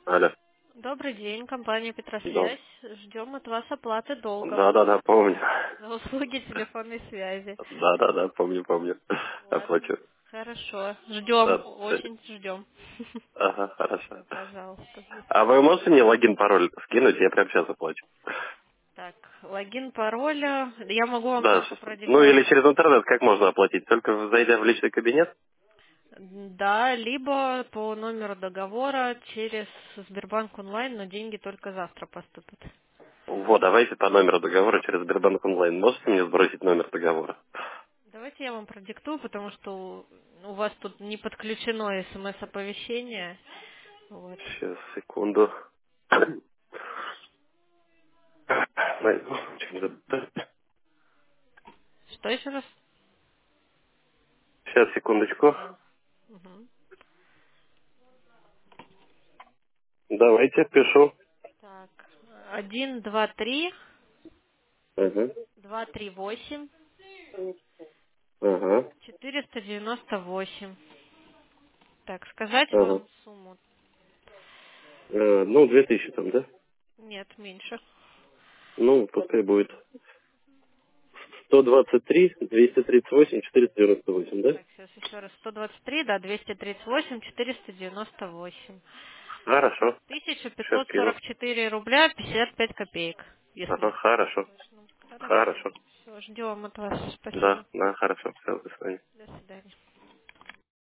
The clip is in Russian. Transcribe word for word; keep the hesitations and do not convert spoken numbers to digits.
Алло. Добрый день, компания Да. Петросвязь. Ждем от вас оплаты долга Да, да, да, помню. за услуги телефонной связи. Да, да, да, помню, помню. Ладно, Оплачу. хорошо. Ждем, Да, ц- очень ждем. ага, хорошо. Все, пожалуйста, до А вы свидания. можете мне логин, пароль скинуть? Я прямо сейчас оплачу. Так, логин, пароль. Я могу вам Да, только с- ну или продиктовать. через интернет как можно оплатить? Только зайдя в личный кабинет? Да, либо по номеру договора через Сбербанк онлайн, но деньги только завтра поступят. Вот, давайте по номеру договора через Сбербанк онлайн. Можете мне сбросить номер договора? Давайте я вам продиктую, потому что у вас тут не подключено смс-оповещение. Вот. Сейчас, секунду. Что еще раз? Сейчас, секундочку. А, мгм. Давайте, пишу. Так, один, два, три, Ага, два, три, восемь, ага, четыреста девяносто восемь. Так, сказать ага. вам сумму? Э, ну, две тысячи там, да? Нет, меньше. Ну, пускай будет сто двадцать три, двести тридцать восемь, четыреста девяносто восемь, да? Так, сейчас еще раз. сто двадцать три, да, двести тридцать восемь, четыреста девяносто восемь. Хорошо. Тысяча Сейчас пятьсот кину. сорок четыре рубля пятьдесят пять копеек, Ага, если хорошо. точно. Хорошо. Хорошо. Все, ждем от вас. Да, Спасибо. да, хорошо. Все, до свидания. До свидания.